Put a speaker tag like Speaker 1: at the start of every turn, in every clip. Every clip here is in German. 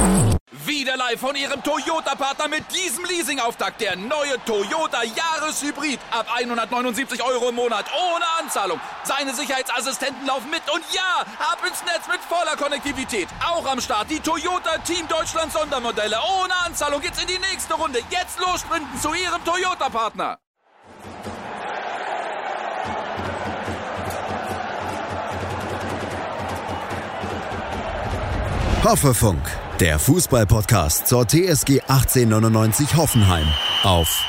Speaker 1: Wieder live von Ihrem Toyota-Partner mit diesem Leasing-Auftakt. Der neue Toyota Jahreshybrid. Ab 179 € im Monat. Ohne Anzahlung. Seine Sicherheitsassistenten laufen mit. Und ja, ab ins Netz mit voller Konnektivität. Auch am Start die Toyota Team Deutschland Sondermodelle. Ohne Anzahlung geht's in die nächste Runde. Jetzt los sprinten zu Ihrem Toyota-Partner.
Speaker 2: Hoffefunk, der Fußball-Podcast zur TSG 1899 Hoffenheim auf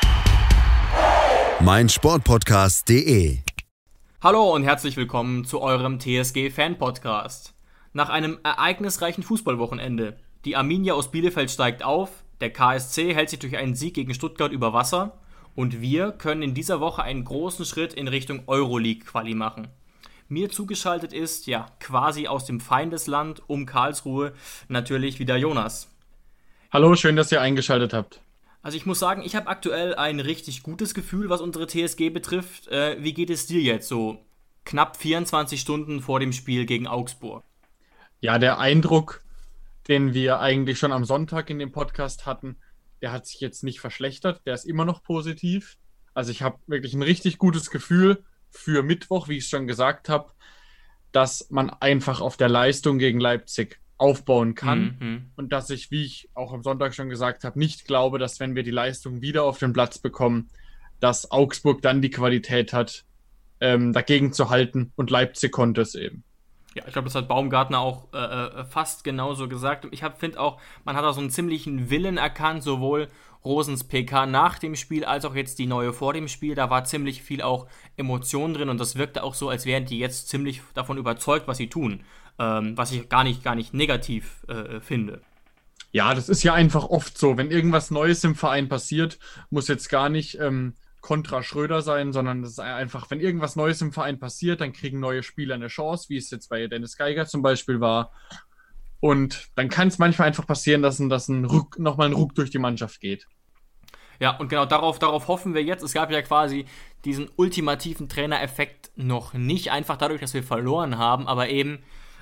Speaker 2: meinsportpodcast.de.
Speaker 3: Hallo und herzlich willkommen zu eurem TSG-Fan-Podcast. Nach einem ereignisreichen Fußballwochenende. Die Arminia aus Bielefeld steigt auf, der KSC hält sich durch einen Sieg gegen Stuttgart über Wasser und wir können in dieser Woche einen großen Schritt in Richtung Euroleague-Quali machen. Mir zugeschaltet ist, ja, quasi aus dem Feindesland um Karlsruhe natürlich wieder Jonas.
Speaker 4: Hallo, schön, dass ihr eingeschaltet habt.
Speaker 3: Also ich muss sagen, ich habe aktuell ein richtig gutes Gefühl, was unsere TSG betrifft. Wie geht es dir jetzt so knapp 24 Stunden vor dem Spiel gegen Augsburg?
Speaker 4: Ja, der Eindruck, den wir eigentlich schon am Sonntag in dem Podcast hatten, der hat sich jetzt nicht verschlechtert, der ist immer noch positiv. Also ich habe wirklich ein richtig gutes Gefühl für Mittwoch, wie ich es schon gesagt habe, dass man einfach auf der Leistung gegen Leipzig aufbauen kann und dass ich, wie ich auch am Sonntag schon gesagt habe, nicht glaube, dass wenn wir die Leistung wieder auf den Platz bekommen, dass Augsburg dann die Qualität hat, dagegen zu halten und Leipzig konnte es eben.
Speaker 3: Ja, ich glaube, das hat Baumgartner auch fast genauso gesagt. Ich finde auch, man hat da so einen ziemlichen Willen erkannt, sowohl Rosens PK nach dem Spiel, als auch jetzt die neue vor dem Spiel. Da war ziemlich viel auch Emotion drin und das wirkte auch so, als wären die jetzt ziemlich davon überzeugt, was sie tun. Was ich gar nicht negativ finde.
Speaker 4: Ja, das ist ja einfach oft so. Wenn irgendwas Neues im Verein passiert, muss jetzt gar nicht kontra Schröder sein, sondern das ist einfach, wenn irgendwas Neues im Verein passiert, dann kriegen neue Spieler eine Chance, wie es jetzt bei Dennis Geiger zum Beispiel war. Und dann kann es manchmal einfach passieren, dass nochmal ein Ruck durch die Mannschaft geht.
Speaker 3: Ja, und genau darauf hoffen wir jetzt. Es gab ja quasi diesen ultimativen Trainereffekt noch nicht, einfach dadurch, dass wir verloren haben. Aber eben,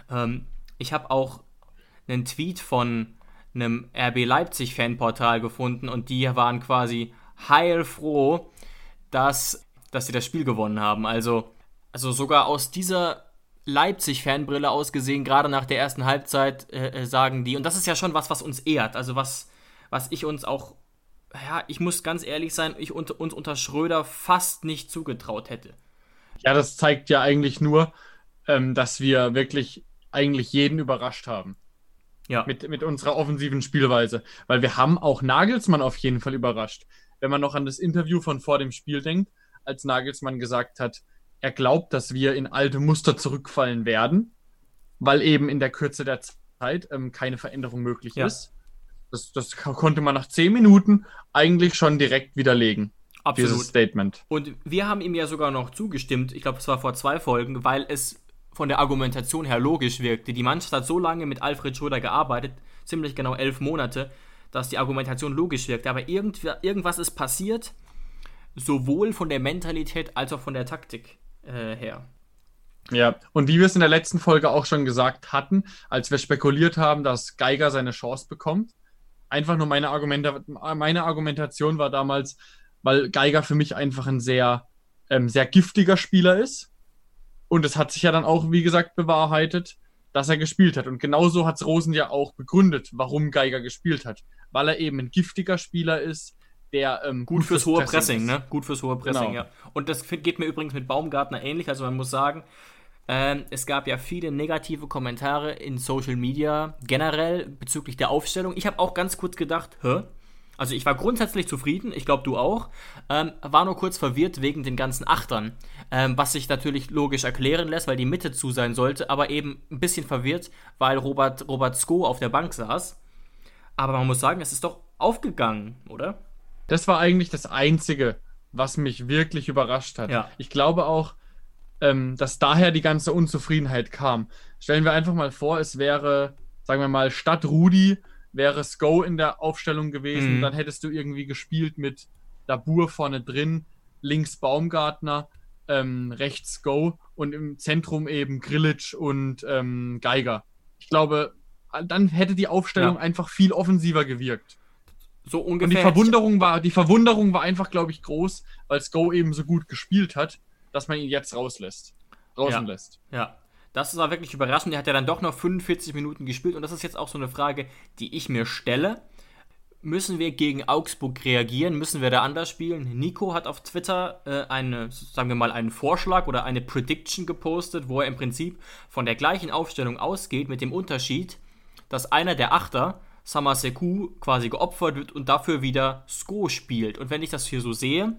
Speaker 3: ich habe auch einen Tweet von einem RB Leipzig-Fanportal gefunden und die waren quasi heilfroh, dass sie das Spiel gewonnen haben. Also sogar aus dieser Leipzig-Fanbrille ausgesehen, gerade nach der ersten Halbzeit, sagen die, und das ist ja schon was uns ehrt, also was ich uns auch, ja, ich muss ganz ehrlich sein, uns unter Schröder fast nicht zugetraut hätte.
Speaker 4: Ja, das zeigt ja eigentlich nur, dass wir wirklich eigentlich jeden überrascht haben. Ja. Mit unserer offensiven Spielweise. Weil wir haben auch Nagelsmann auf jeden Fall überrascht. Wenn man noch an das Interview von vor dem Spiel denkt, als Nagelsmann gesagt hat, er glaubt, dass wir in alte Muster zurückfallen werden, weil eben in der Kürze der Zeit keine Veränderung möglich ist. Das konnte man nach 10 Minuten eigentlich schon direkt widerlegen.
Speaker 3: Absolut.
Speaker 4: Dieses Statement.
Speaker 3: Und wir haben ihm ja sogar noch zugestimmt, ich glaube, es war vor 2 Folgen, weil es von der Argumentation her logisch wirkte. Die Mannschaft hat so lange mit Alfred Schröder gearbeitet, ziemlich genau 11 Monate, dass die Argumentation logisch wirkte. Aber irgendwas ist passiert, sowohl von der Mentalität als auch von der Taktik her.
Speaker 4: Ja, und wie wir es in der letzten Folge auch schon gesagt hatten, als wir spekuliert haben, dass Geiger seine Chance bekommt, einfach nur meine Argumentation war damals, weil Geiger für mich einfach ein sehr, sehr giftiger Spieler ist. Und es hat sich ja dann auch, wie gesagt, bewahrheitet, dass er gespielt hat. Und genauso hat es Rosen ja auch begründet, warum Geiger gespielt hat. Weil er eben ein giftiger Spieler ist, der
Speaker 3: gut fürs hohe Pressing, ne? Gut fürs hohe Pressing,
Speaker 4: genau.
Speaker 3: Ja. Und das geht mir übrigens mit Baumgartner ähnlich. Also man muss sagen, es gab ja viele negative Kommentare in Social Media generell bezüglich der Aufstellung. Ich habe auch ganz kurz gedacht, Also ich war grundsätzlich zufrieden, ich glaube du auch, war nur kurz verwirrt wegen den ganzen Achtern, was sich natürlich logisch erklären lässt, weil die Mitte zu sein sollte, aber eben ein bisschen verwirrt, weil Robert Sko auf der Bank saß. Aber man muss sagen, es ist doch aufgegangen, oder?
Speaker 4: Das war eigentlich das Einzige, was mich wirklich überrascht hat.
Speaker 3: Ja.
Speaker 4: Ich glaube auch, dass daher die ganze Unzufriedenheit kam. Stellen wir einfach mal vor, es wäre, sagen wir mal, statt Rudi wäre Sko in der Aufstellung gewesen, dann hättest du irgendwie gespielt mit Dabur vorne drin, links Baumgartner, rechts Sko und im Zentrum eben Grillitsch und Geiger. Ich glaube, dann hätte die Aufstellung einfach viel offensiver gewirkt.
Speaker 3: So
Speaker 4: Und
Speaker 3: ungefähr.
Speaker 4: die Verwunderung war einfach, glaube ich, groß, weil Sko eben so gut gespielt hat, dass man ihn jetzt draußen lässt.
Speaker 3: Ja, das war wirklich überraschend. Er hat ja dann doch noch 45 Minuten gespielt und das ist jetzt auch so eine Frage, die ich mir stelle. Müssen wir gegen Augsburg reagieren? Müssen wir da anders spielen? Nico hat auf Twitter einen Vorschlag oder eine Prediction gepostet, wo er im Prinzip von der gleichen Aufstellung ausgeht, mit dem Unterschied, dass einer der Achter, Samaseku, quasi geopfert wird und dafür wieder Sko spielt. Und wenn ich das hier so sehe,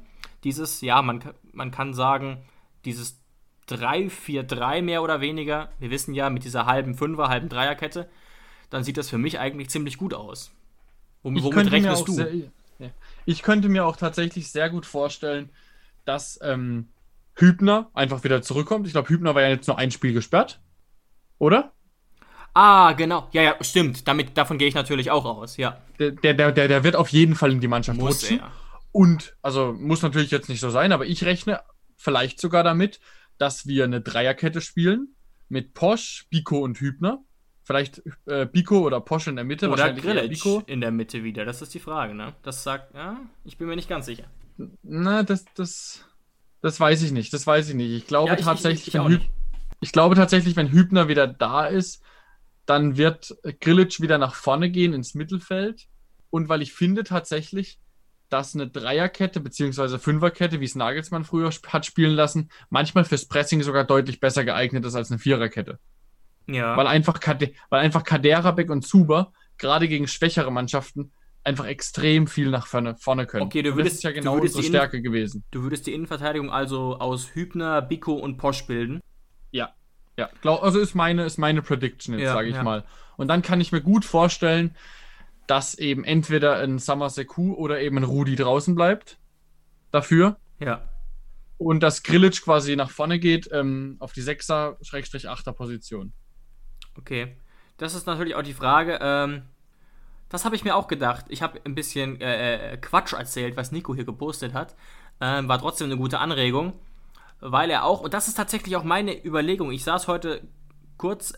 Speaker 3: man kann sagen, dieses 3-4-3 mehr oder weniger, wir wissen ja, mit dieser halben Fünfer, halben Dreierkette, dann sieht das für mich eigentlich ziemlich gut aus. Womit rechnest du?
Speaker 4: Ich könnte mir auch tatsächlich sehr gut vorstellen, dass Hübner einfach wieder zurückkommt. Ich glaube, Hübner war ja jetzt nur ein Spiel gesperrt, oder?
Speaker 3: Ah, genau. Ja, stimmt. Davon gehe ich natürlich auch aus, ja.
Speaker 4: Der wird auf jeden Fall in die Mannschaft
Speaker 3: Muss
Speaker 4: rutschen.
Speaker 3: er.
Speaker 4: Und, also muss natürlich jetzt nicht so sein, aber ich rechne vielleicht sogar damit, dass wir eine Dreierkette spielen mit Posch, Biko und Hübner. Vielleicht Biko oder Posch in der Mitte.
Speaker 3: Oder Grillitsch in der Mitte wieder. Das ist die Frage, ne? Das sagt, ich bin mir nicht ganz sicher.
Speaker 4: Na, das weiß ich nicht. Ich glaube tatsächlich, wenn Hübner wieder da ist, dann wird Grillitsch wieder nach vorne gehen ins Mittelfeld. Und weil ich finde tatsächlich, dass eine Dreierkette bzw. Fünferkette, wie es Nagelsmann früher hat spielen lassen, manchmal fürs Pressing sogar deutlich besser geeignet ist als eine Viererkette.
Speaker 3: Ja.
Speaker 4: Weil einfach Kaderabek und Zuber gerade gegen schwächere Mannschaften einfach extrem viel nach vorne können.
Speaker 3: Okay,
Speaker 4: das ist ja genau unsere Stärke gewesen.
Speaker 3: Du würdest die Innenverteidigung also aus Hübner, Biko und Posch bilden?
Speaker 4: Ja. Also ist meine Prediction jetzt, sage ich mal. Und dann kann ich mir gut vorstellen, dass eben entweder ein Samaseku oder eben ein Rudi draußen bleibt dafür.
Speaker 3: Ja.
Speaker 4: Und dass Grillitsch quasi nach vorne geht auf die 6er/8er Position.
Speaker 3: Okay. Das ist natürlich auch die Frage. Das habe ich mir auch gedacht. Ich habe ein bisschen Quatsch erzählt, was Nico hier gepostet hat. War trotzdem eine gute Anregung. Weil er auch, und das ist tatsächlich auch meine Überlegung, ich saß heute kurz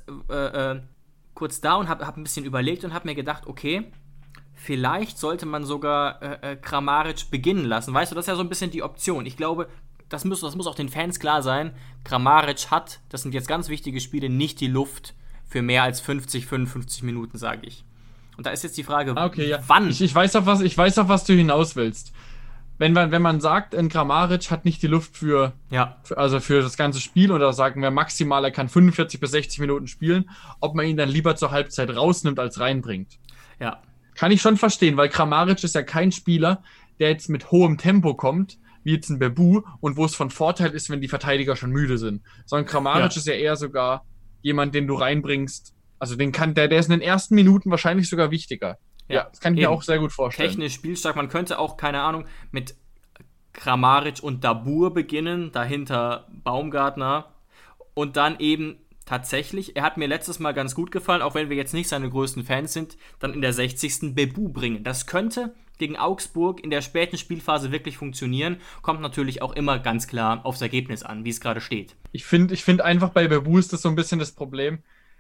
Speaker 3: da und habe ein bisschen überlegt und habe mir gedacht, okay, vielleicht sollte man sogar Kramaric beginnen lassen. Weißt du, das ist ja so ein bisschen die Option. Ich glaube, das muss auch den Fans klar sein, Kramaric hat, das sind jetzt ganz wichtige Spiele, nicht die Luft für mehr als 55 Minuten, sage ich. Und da ist jetzt die Frage, wann?
Speaker 4: Ich weiß, auf was du hinaus willst. Wenn man sagt, ein Kramaric hat nicht die Luft für das ganze Spiel oder sagen wir maximal, er kann 45 bis 60 Minuten spielen, ob man ihn dann lieber zur Halbzeit rausnimmt als reinbringt.
Speaker 3: Ja.
Speaker 4: Kann ich schon verstehen, weil Kramaric ist ja kein Spieler, der jetzt mit hohem Tempo kommt, wie jetzt ein Bebu, und wo es von Vorteil ist, wenn die Verteidiger schon müde sind. Sondern Kramaric ist ja eher sogar jemand, den du reinbringst. Also der ist in den ersten Minuten wahrscheinlich sogar wichtiger. Ja, das kann ich mir auch sehr gut vorstellen.
Speaker 3: Technisch spielstark, man könnte auch, keine Ahnung, mit Kramaric und Dabur beginnen, dahinter Baumgartner und dann eben tatsächlich, er hat mir letztes Mal ganz gut gefallen, auch wenn wir jetzt nicht seine größten Fans sind, dann in der 60. Bebu bringen. Das könnte gegen Augsburg in der späten Spielphase wirklich funktionieren, kommt natürlich auch immer ganz klar aufs Ergebnis an, wie es gerade steht.
Speaker 4: Ich finde einfach bei Bebu ist das so ein bisschen das Problem,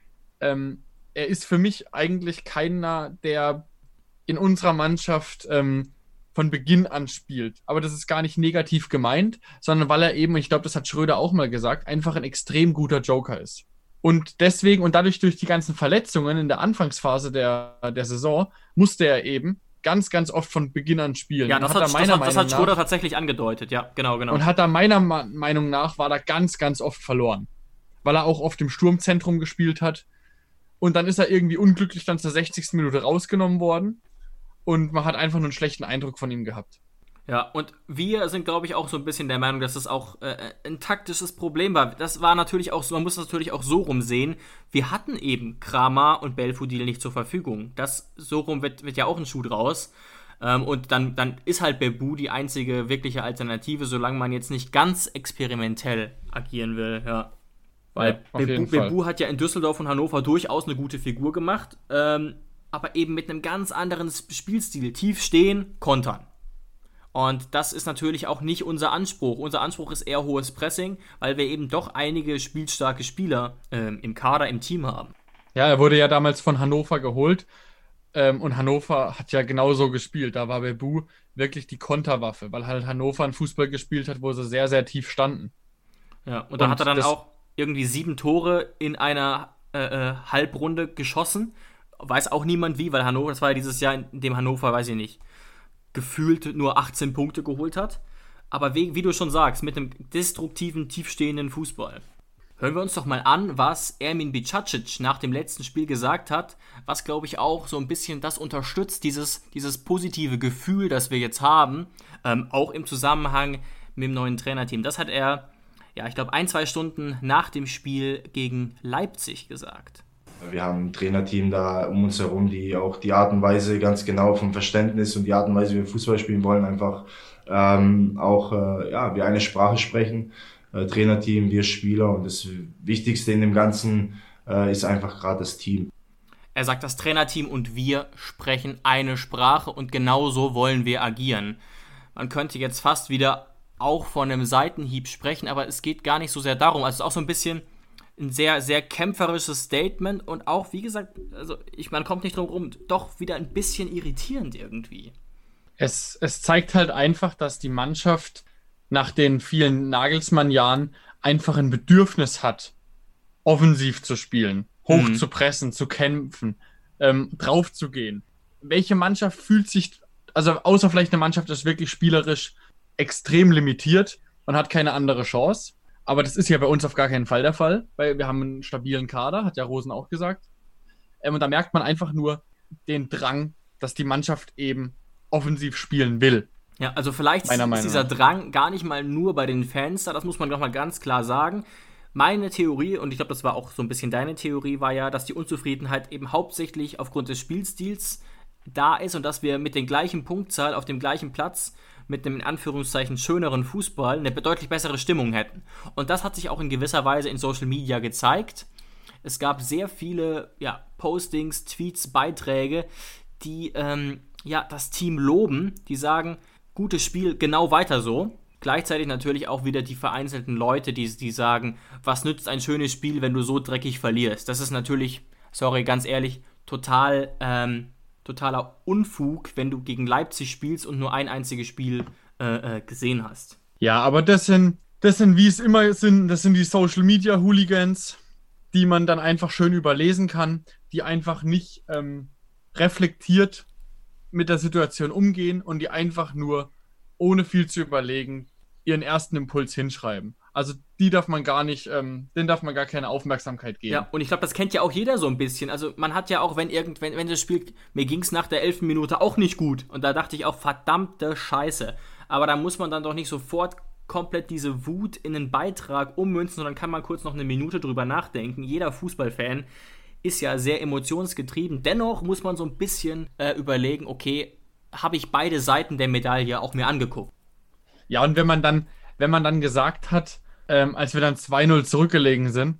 Speaker 4: er ist für mich eigentlich keiner, der in unserer Mannschaft von Beginn an spielt. Aber das ist gar nicht negativ gemeint, sondern weil er eben, ich glaube, das hat Schröder auch mal gesagt, einfach ein extrem guter Joker ist. Und deswegen und dadurch durch die ganzen Verletzungen in der Anfangsphase der Saison musste er eben ganz, ganz oft von Beginn an spielen.
Speaker 3: Ja, das hat Schröder tatsächlich angedeutet, ja, genau.
Speaker 4: Und hat er meiner Meinung nach, war da ganz, ganz oft verloren. Weil er auch oft im Sturmzentrum gespielt hat. Und dann ist er irgendwie unglücklich dann zur 60. Minute rausgenommen worden. Und man hat einfach nur einen schlechten Eindruck von ihm gehabt.
Speaker 3: Ja, und wir sind, glaube ich, auch so ein bisschen der Meinung, dass es auch ein taktisches Problem war. Das war natürlich auch so, man muss das natürlich auch so rumsehen. Wir hatten eben Kramer und Belfodil nicht zur Verfügung. So rum wird ja auch ein Schuh draus. Und dann ist halt Bebu die einzige wirkliche Alternative, solange man jetzt nicht ganz experimentell agieren will, ja. Weil Bebu hat ja in Düsseldorf und Hannover durchaus eine gute Figur gemacht, aber eben mit einem ganz anderen Spielstil. Tief stehen, kontern. Und das ist natürlich auch nicht unser Anspruch. Unser Anspruch ist eher hohes Pressing, weil wir eben doch einige spielstarke Spieler im Kader, im Team haben.
Speaker 4: Ja, er wurde ja damals von Hannover geholt. Und Hannover hat ja genauso gespielt. Da war Bebu wirklich die Konterwaffe, weil halt Hannover einen Fußball gespielt hat, wo sie sehr, sehr tief standen.
Speaker 3: Ja, und da hat er dann
Speaker 4: das,
Speaker 3: auch irgendwie 7 Tore in einer Halbrunde geschossen. Weiß auch niemand wie, weil Hannover, das war ja dieses Jahr, in dem Hannover, weiß ich nicht, gefühlt nur 18 Punkte geholt hat. Aber wie du schon sagst, mit einem destruktiven, tiefstehenden Fußball. Hören wir uns doch mal an, was Ermin Bicacic nach dem letzten Spiel gesagt hat, was, glaube ich, auch so ein bisschen das unterstützt, dieses positive Gefühl, das wir jetzt haben, auch im Zusammenhang mit dem neuen Trainerteam. Das hat er, ja, ich glaube, 1-2 Stunden nach dem Spiel gegen Leipzig gesagt.
Speaker 5: Wir haben ein Trainerteam da um uns herum, die auch die Art und Weise ganz genau vom Verständnis und die Art und Weise, wie wir Fußball spielen wollen, einfach wir eine Sprache sprechen. Trainerteam, wir Spieler, und das Wichtigste in dem Ganzen ist einfach gerade das Team.
Speaker 3: Er sagt, das Trainerteam und wir sprechen eine Sprache und genauso wollen wir agieren. Man könnte jetzt fast wieder auch von einem Seitenhieb sprechen, aber es geht gar nicht so sehr darum. Also es ist auch so ein bisschen ein sehr, sehr kämpferisches Statement und auch, wie gesagt, also man kommt nicht drum rum, doch wieder ein bisschen irritierend irgendwie.
Speaker 4: Es zeigt halt einfach, dass die Mannschaft nach den vielen Nagelsmann-Jahren einfach ein Bedürfnis hat, offensiv zu spielen, hoch zu pressen, zu kämpfen, drauf zu gehen. Welche Mannschaft fühlt sich, also außer vielleicht eine Mannschaft, ist wirklich spielerisch extrem limitiert und hat keine andere Chance. Aber das ist ja bei uns auf gar keinen Fall der Fall, weil wir haben einen stabilen Kader, hat ja Rosen auch gesagt. Und da merkt man einfach nur den Drang, dass die Mannschaft eben offensiv spielen will.
Speaker 3: Ja, also vielleicht ist dieser Drang gar nicht mal nur bei den Fans da, das muss man doch mal ganz klar sagen. Meine Theorie, und ich glaube, das war auch so ein bisschen deine Theorie, war ja, dass die Unzufriedenheit eben hauptsächlich aufgrund des Spielstils da ist und dass wir mit der gleichen Punktzahl auf dem gleichen Platz mit einem in Anführungszeichen schöneren Fußball eine deutlich bessere Stimmung hätten. Und das hat sich auch in gewisser Weise in Social Media gezeigt. Es gab sehr viele Postings, Tweets, Beiträge, die das Team loben, die sagen, gutes Spiel, genau weiter so. Gleichzeitig natürlich auch wieder die vereinzelten Leute, die sagen, was nützt ein schönes Spiel, wenn du so dreckig verlierst. Das ist natürlich, sorry, ganz ehrlich, totaler Unfug, wenn du gegen Leipzig spielst und nur ein einziges Spiel gesehen hast.
Speaker 4: Ja, aber das sind, wie es immer sind, das sind die Social-Media-Hooligans, die man dann einfach schön überlesen kann, die einfach nicht reflektiert mit der Situation umgehen und die einfach nur, ohne viel zu überlegen, ihren ersten Impuls hinschreiben. Also denen darf man gar keine Aufmerksamkeit geben.
Speaker 3: Ja, und ich glaube, das kennt ja auch jeder so ein bisschen. Also man hat ja auch, wenn das Spiel, mir ging es nach der 11. Minute auch nicht gut. Und da dachte ich auch, verdammte Scheiße. Aber da muss man dann doch nicht sofort komplett diese Wut in einen Beitrag ummünzen, sondern kann man kurz noch eine Minute drüber nachdenken. Jeder Fußballfan ist ja sehr emotionsgetrieben. Dennoch muss man so ein bisschen überlegen, okay, habe ich beide Seiten der Medaille auch mir angeguckt.
Speaker 4: Ja, und wenn man dann gesagt hat, als wir dann 2-0 zurückgelegen sind,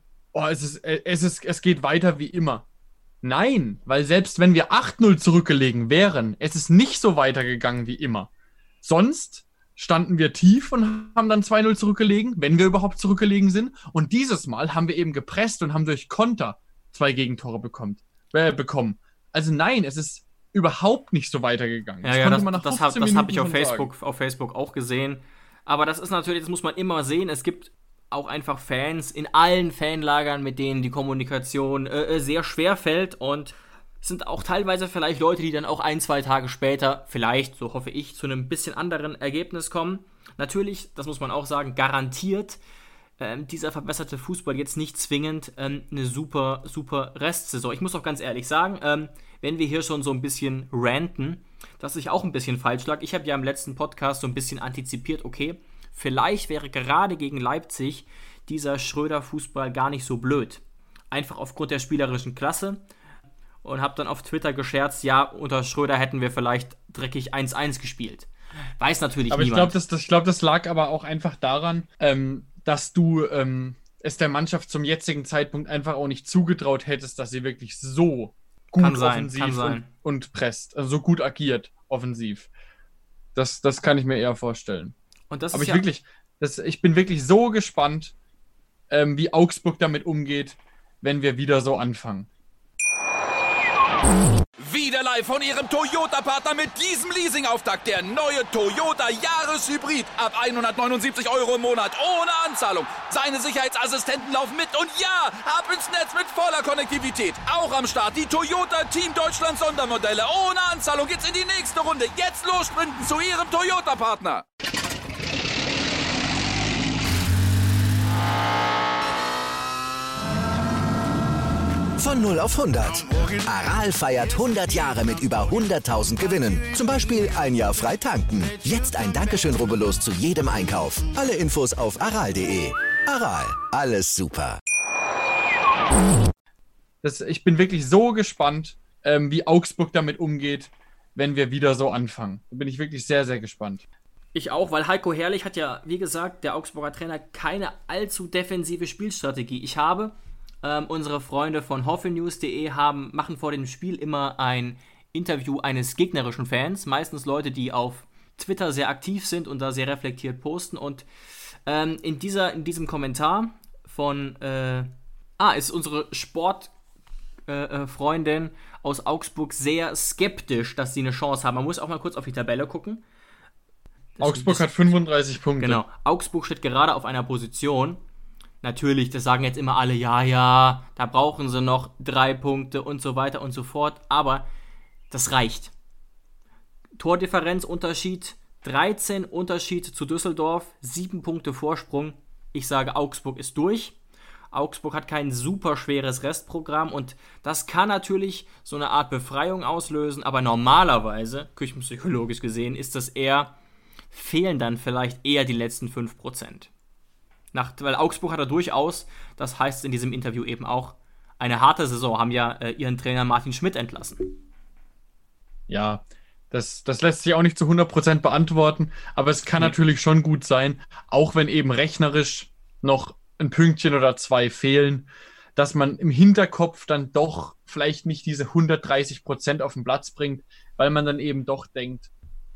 Speaker 4: es geht weiter wie immer. Nein, weil selbst wenn wir 8-0 zurückgelegen wären, es ist nicht so weitergegangen wie immer. Sonst standen wir tief und haben dann 2-0 zurückgelegen, wenn wir überhaupt zurückgelegen sind. Und dieses Mal haben wir eben gepresst und haben durch Konter 2 Gegentore bekommen. Also nein, es ist überhaupt nicht so weitergegangen.
Speaker 3: Das habe ich auf Facebook auch gesehen. Aber das ist natürlich, das muss man immer sehen. Es gibt auch einfach Fans in allen Fanlagern, mit denen die Kommunikation sehr schwer fällt. Und es sind auch teilweise vielleicht Leute, die dann auch 1-2 Tage später vielleicht, so hoffe ich, zu einem bisschen anderen Ergebnis kommen. Natürlich, das muss man auch sagen, garantiert dieser verbesserte Fußball jetzt nicht zwingend eine super, super Restsaison. Ich muss auch ganz ehrlich sagen, wenn wir hier schon so ein bisschen ranten, dass ich auch ein bisschen falsch lag. Ich habe ja im letzten Podcast so ein bisschen antizipiert, okay, vielleicht wäre gerade gegen Leipzig dieser Schröder-Fußball gar nicht so blöd. Einfach aufgrund der spielerischen Klasse. Und habe dann auf Twitter gescherzt, ja, unter Schröder hätten wir vielleicht dreckig 1-1 gespielt. Weiß natürlich
Speaker 4: aber
Speaker 3: niemand.
Speaker 4: Ich glaube, das lag aber auch einfach daran, dass du es der Mannschaft zum jetzigen Zeitpunkt einfach auch nicht zugetraut hättest, dass sie wirklich so gut offensiv und presst, also so gut agiert offensiv. Das kann ich mir eher vorstellen.
Speaker 3: Und das
Speaker 4: aber
Speaker 3: ist
Speaker 4: ich bin wirklich so gespannt, wie Augsburg damit umgeht, wenn wir wieder so anfangen.
Speaker 1: Wieder live von Ihrem Toyota-Partner mit diesem Leasing-Auftakt. Der neue Toyota Jahreshybrid. Ab 179 € im Monat. Ohne Anzahlung. Seine Sicherheitsassistenten laufen mit. Und ja, ab ins Netz mit voller Konnektivität. Auch am Start die Toyota Team Deutschland Sondermodelle. Ohne Anzahlung geht's in die nächste Runde. Jetzt los sprinten zu Ihrem Toyota-Partner.
Speaker 6: Von 0 auf 100. Aral feiert 100 Jahre mit über 100.000 Gewinnen. Zum Beispiel ein Jahr frei tanken. Jetzt ein Dankeschön, rubbellos zu jedem Einkauf. Alle Infos auf aral.de. Aral, alles super.
Speaker 4: Ich bin wirklich so gespannt, wie Augsburg damit umgeht, wenn wir wieder so anfangen. Da bin ich wirklich sehr, sehr gespannt.
Speaker 3: Ich auch, weil Heiko Herrlich hat ja, wie gesagt, der Augsburger Trainer, keine allzu defensive Spielstrategie. Ich habe... unsere Freunde von hoffelnews.de machen vor dem Spiel immer ein Interview eines gegnerischen Fans, meistens Leute, die auf Twitter sehr aktiv sind und da sehr reflektiert posten. Und in diesem Kommentar von ist unsere Sportfreundin aus Augsburg sehr skeptisch, dass sie eine Chance haben. Man muss auch mal kurz auf die Tabelle gucken.
Speaker 4: Augsburg hat 35 Punkte.
Speaker 3: Genau, Augsburg steht gerade auf einer Position. Natürlich, das sagen jetzt immer alle, ja, da brauchen sie noch 3 Punkte und so weiter und so fort, aber das reicht. Tordifferenzunterschied, 13 Unterschied zu Düsseldorf, 7 Punkte Vorsprung. Ich sage, Augsburg ist durch. Augsburg hat kein super schweres Restprogramm und das kann natürlich so eine Art Befreiung auslösen, aber normalerweise, küchenpsychologisch gesehen, fehlen dann vielleicht eher die letzten 5%. Weil Augsburg hat ja durchaus, das heißt in diesem Interview eben auch, eine harte Saison, haben ja ihren Trainer Martin Schmidt entlassen.
Speaker 4: Ja, das lässt sich auch nicht zu 100% beantworten, aber es kann natürlich schon gut sein, auch wenn eben rechnerisch noch ein Pünktchen oder 2 fehlen, dass man im Hinterkopf dann doch vielleicht nicht diese 130% auf den Platz bringt, weil man dann eben doch denkt,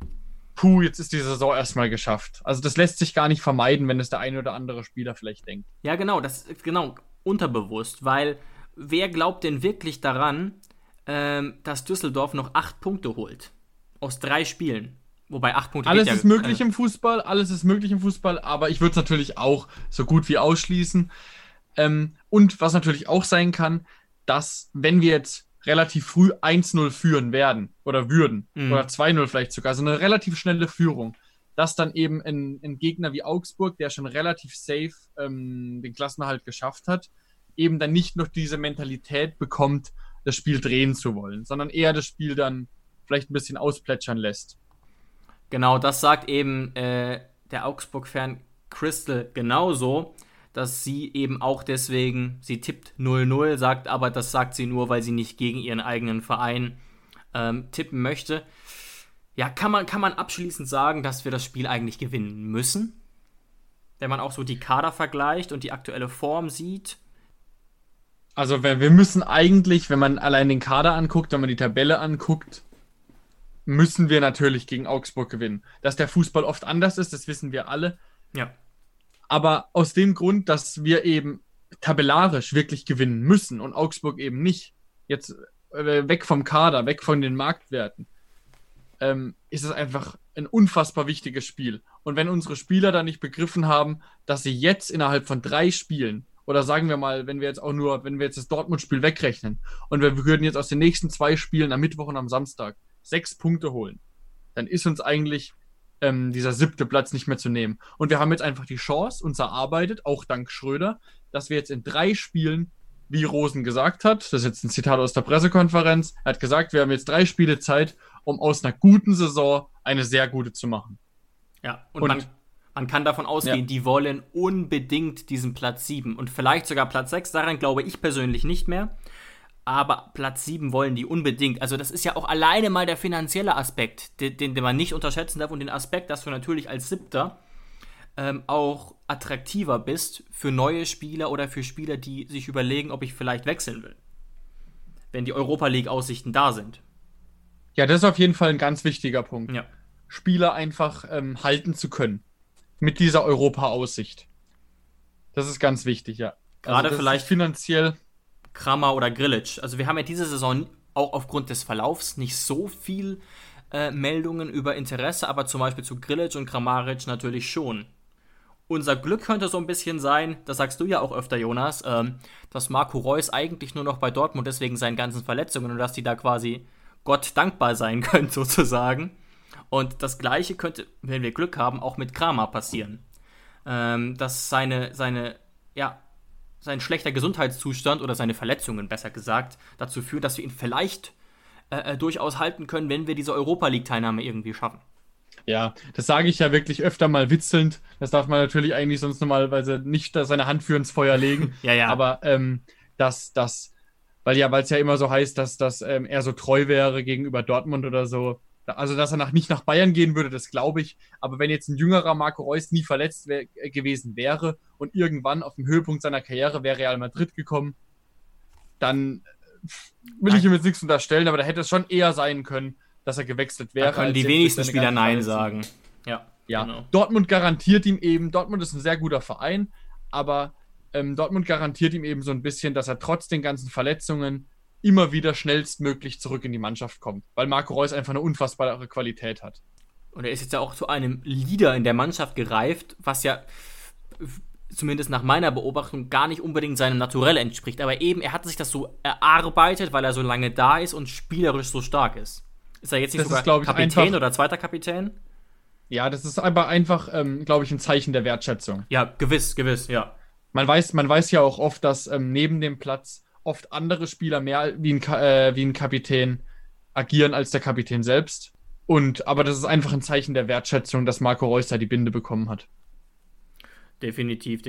Speaker 4: jetzt ist die Saison erstmal geschafft. Also das lässt sich gar nicht vermeiden, wenn es der eine oder andere Spieler vielleicht denkt.
Speaker 3: Ja, genau, das ist unterbewusst, weil wer glaubt denn wirklich daran, dass Düsseldorf noch 8 Punkte holt? Aus 3 Spielen. Wobei 8 Punkte...
Speaker 4: Alles ist möglich im Fußball, aber ich würde es natürlich auch so gut wie ausschließen. Und was natürlich auch sein kann, dass wenn wir jetzt relativ früh 1-0 führen werden oder würden, oder 2-0 vielleicht sogar, also eine relativ schnelle Führung, dass dann eben ein Gegner wie Augsburg, der schon relativ safe den Klassenerhalt geschafft hat, eben dann nicht noch diese Mentalität bekommt, das Spiel drehen zu wollen, sondern eher das Spiel dann vielleicht ein bisschen ausplätschern lässt.
Speaker 3: Genau, das sagt eben der Augsburg-Fan Crystal genauso, dass sie eben auch deswegen, sie tippt 0-0, sagt aber, das sagt sie nur, weil sie nicht gegen ihren eigenen Verein tippen möchte. Ja, kann man abschließend sagen, dass wir das Spiel eigentlich gewinnen müssen? Wenn man auch so die Kader vergleicht und die aktuelle Form sieht.
Speaker 4: Also wir müssen eigentlich, wenn man allein den Kader anguckt, wenn man die Tabelle anguckt, müssen wir natürlich gegen Augsburg gewinnen. Dass der Fußball oft anders ist, das wissen wir alle.
Speaker 3: Ja.
Speaker 4: Aber aus dem Grund, dass wir eben tabellarisch wirklich gewinnen müssen und Augsburg eben nicht, jetzt weg vom Kader, weg von den Marktwerten, ist es einfach ein unfassbar wichtiges Spiel. Und wenn unsere Spieler da nicht begriffen haben, dass sie jetzt innerhalb von 3 Spielen, oder sagen wir mal, wenn wir jetzt das Dortmund-Spiel wegrechnen und wir würden jetzt aus den nächsten 2 Spielen am Mittwoch und am Samstag 6 Punkte holen, dann ist uns eigentlich dieser 7. Platz nicht mehr zu nehmen. Und wir haben jetzt einfach die Chance, uns erarbeitet, auch dank Schröder, dass wir jetzt in 3 Spielen, wie Rosen gesagt hat, das ist jetzt ein Zitat aus der Pressekonferenz, er hat gesagt, wir haben jetzt 3 Spiele Zeit, um aus einer guten Saison eine sehr gute zu machen.
Speaker 3: Ja, und man kann davon ausgehen, die wollen unbedingt diesen Platz 7 und vielleicht sogar Platz 6, daran glaube ich persönlich nicht mehr. Aber Platz 7 wollen die unbedingt. Also das ist ja auch alleine mal der finanzielle Aspekt, den man nicht unterschätzen darf. Und den Aspekt, dass du natürlich als 7. Auch attraktiver bist für neue Spieler oder für Spieler, die sich überlegen, ob ich vielleicht wechseln will. Wenn die Europa-League-Aussichten da sind.
Speaker 4: Ja, das ist auf jeden Fall ein ganz wichtiger Punkt.
Speaker 3: Ja.
Speaker 4: Spieler einfach halten zu können. Mit dieser Europa-Aussicht. Das ist ganz wichtig, ja.
Speaker 3: Gerade
Speaker 4: also
Speaker 3: vielleicht
Speaker 4: finanziell...
Speaker 3: Kramer oder Grillitsch. Also wir haben ja diese Saison auch aufgrund des Verlaufs nicht so viel Meldungen über Interesse, aber zum Beispiel zu Grilic und Kramaric natürlich schon. Unser Glück könnte so ein bisschen sein, das sagst du ja auch öfter, Jonas, dass Marco Reus eigentlich nur noch bei Dortmund ist wegen seinen ganzen Verletzungen und dass die da quasi Gott dankbar sein können, sozusagen. Und das Gleiche könnte, wenn wir Glück haben, auch mit Kramer passieren. Dass sein schlechter Gesundheitszustand oder seine Verletzungen, besser gesagt, dazu führen, dass wir ihn vielleicht durchaus halten können, wenn wir diese Europa-League-Teilnahme irgendwie schaffen.
Speaker 4: Ja, das sage ich ja wirklich öfter mal witzelnd. Das darf man natürlich eigentlich sonst normalerweise nicht seine Hand für ins Feuer legen.
Speaker 3: Ja.
Speaker 4: Aber weil es ja immer so heißt, dass er so treu wäre gegenüber Dortmund oder so. Also, dass er nicht nach Bayern gehen würde, das glaube ich. Aber wenn jetzt ein jüngerer Marco Reus nie verletzt gewesen wäre und irgendwann auf dem Höhepunkt seiner Karriere wäre Real Madrid gekommen, dann will ich ihm jetzt nichts unterstellen, aber da hätte es schon eher sein können, dass er gewechselt wäre.
Speaker 3: Da können die wenigsten Spieler Nein sagen. Ja,
Speaker 4: genau. Dortmund garantiert ihm eben, Dortmund ist ein sehr guter Verein, aber Dortmund garantiert ihm eben so ein bisschen, dass er trotz den ganzen Verletzungen immer wieder schnellstmöglich zurück in die Mannschaft kommt, weil Marco Reus einfach eine unfassbare Qualität hat.
Speaker 3: Und er ist jetzt ja auch zu einem Leader in der Mannschaft gereift, was ja zumindest nach meiner Beobachtung gar nicht unbedingt seinem Naturell entspricht. Aber eben, er hat sich das so erarbeitet, weil er so lange da ist und spielerisch so stark ist. Ist er jetzt nicht sogar Kapitän oder zweiter Kapitän?
Speaker 4: Ja, das ist aber einfach, glaube ich, ein Zeichen der Wertschätzung.
Speaker 3: Ja, gewiss, ja.
Speaker 4: Man weiß ja auch oft, dass neben dem Platz oft andere Spieler mehr wie ein Kapitän agieren als der Kapitän selbst. Aber das ist einfach ein Zeichen der Wertschätzung, dass Marco Reus da die Binde bekommen hat.
Speaker 3: Definitiv.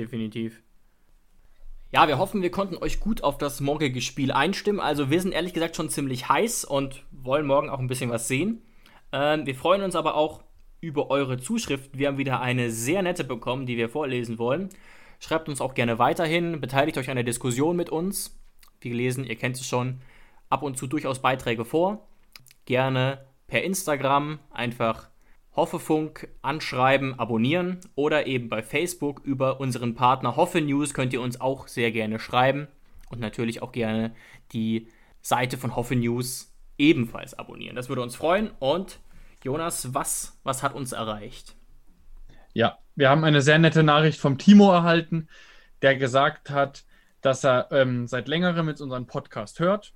Speaker 3: Ja, wir hoffen, wir konnten euch gut auf das morgige Spiel einstimmen. Also wir sind ehrlich gesagt schon ziemlich heiß und wollen morgen auch ein bisschen was sehen. Wir freuen uns aber auch über eure Zuschriften. Wir haben wieder eine sehr nette bekommen, die wir vorlesen wollen. Schreibt uns auch gerne weiterhin, beteiligt euch an der Diskussion mit uns. Wie gelesen, ihr kennt es schon, ab und zu durchaus Beiträge vor. Gerne per Instagram einfach Hoffefunk anschreiben, abonnieren oder eben bei Facebook über unseren Partner Hoffe News könnt ihr uns auch sehr gerne schreiben und natürlich auch gerne die Seite von Hoffe News ebenfalls abonnieren. Das würde uns freuen. Und Jonas, was hat uns erreicht?
Speaker 4: Ja, wir haben eine sehr nette Nachricht vom Timo erhalten, der gesagt hat, dass er seit längerem mit unserem Podcast hört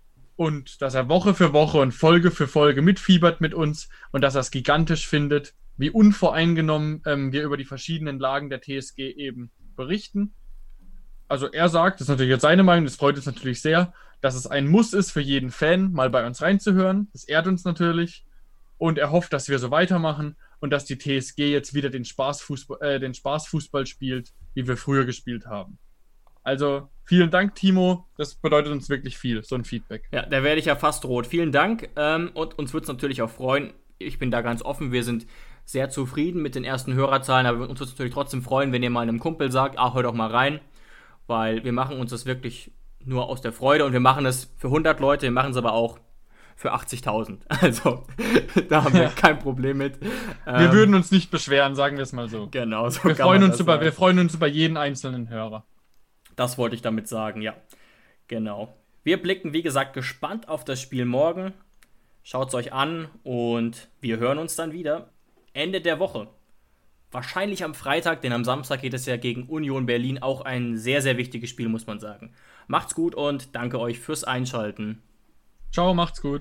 Speaker 4: und dass er Woche für Woche und Folge für Folge mitfiebert mit uns und dass er es gigantisch findet, wie unvoreingenommen wir über die verschiedenen Lagen der TSG eben berichten. Also er sagt, das ist natürlich jetzt seine Meinung, das freut uns natürlich sehr, dass es ein Muss ist für jeden Fan, mal bei uns reinzuhören. Das ehrt uns natürlich und er hofft, dass wir so weitermachen und dass die TSG jetzt wieder den Spaßfußball spielt, wie wir früher gespielt haben. Also vielen Dank, Timo. Das bedeutet uns wirklich viel, so ein Feedback.
Speaker 3: Ja, da werde ich ja fast rot. Vielen Dank. Und uns würde es natürlich auch freuen. Ich bin da ganz offen. Wir sind sehr zufrieden mit den ersten Hörerzahlen, aber uns würde es natürlich trotzdem freuen, wenn ihr mal einem Kumpel sagt, hör doch mal rein, weil wir machen uns das wirklich nur aus der Freude und wir machen es für 100 Leute, wir machen es aber auch für 80.000. Also, da haben wir kein Problem mit.
Speaker 4: Wir würden uns nicht beschweren, sagen wir es mal so.
Speaker 3: Genau, so
Speaker 4: wir freuen uns über jeden einzelnen Hörer.
Speaker 3: Das wollte ich damit sagen, ja. Genau. Wir blicken, wie gesagt, gespannt auf das Spiel morgen. Schaut es euch an und wir hören uns dann wieder Ende der Woche. Wahrscheinlich am Freitag, denn am Samstag geht es ja gegen Union Berlin. Auch ein sehr, sehr wichtiges Spiel, muss man sagen. Macht's gut und danke euch fürs Einschalten.
Speaker 4: Ciao, macht's gut.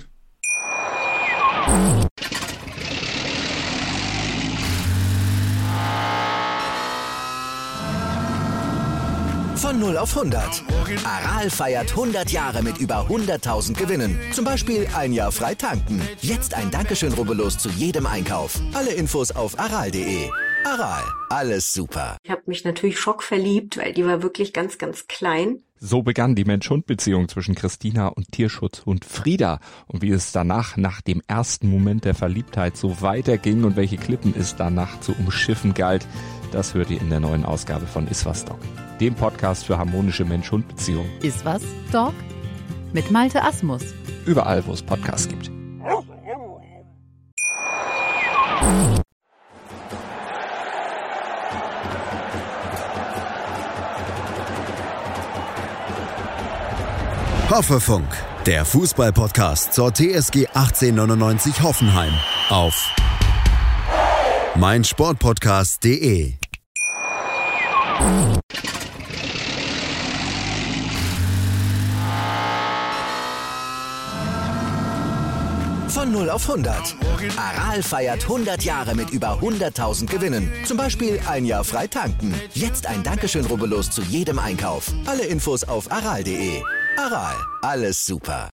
Speaker 6: Von 0 auf 100. Aral feiert 100 Jahre mit über 100.000 Gewinnen. Zum Beispiel ein Jahr frei tanken. Jetzt ein Dankeschön, rubbellos zu jedem Einkauf. Alle Infos auf aral.de. Aral, alles super.
Speaker 7: Ich habe mich natürlich schockverliebt, weil die war wirklich ganz, ganz klein.
Speaker 8: So begann die Mensch-Hund-Beziehung zwischen Christina und Tierschutzhund Frieda. Und wie es danach, nach dem ersten Moment der Verliebtheit, so weiterging und welche Klippen es danach zu umschiffen galt, das hört ihr in der neuen Ausgabe von Iswas Dog, dem Podcast für harmonische Mensch-Hund-Beziehungen.
Speaker 9: Iswas Dog mit Malte Asmus.
Speaker 8: Überall, wo es Podcasts gibt.
Speaker 2: Hoffefunk, Der Fußball-Podcast zur TSG 1899 Hoffenheim auf meinsportpodcast.de.
Speaker 6: Von 0 auf 100. Aral feiert 100 Jahre mit über 100.000 Gewinnen. Zum Beispiel ein Jahr frei tanken. Jetzt ein Dankeschön, rubbellos zu jedem Einkauf. Alle Infos auf aral.de. Aral, alles super.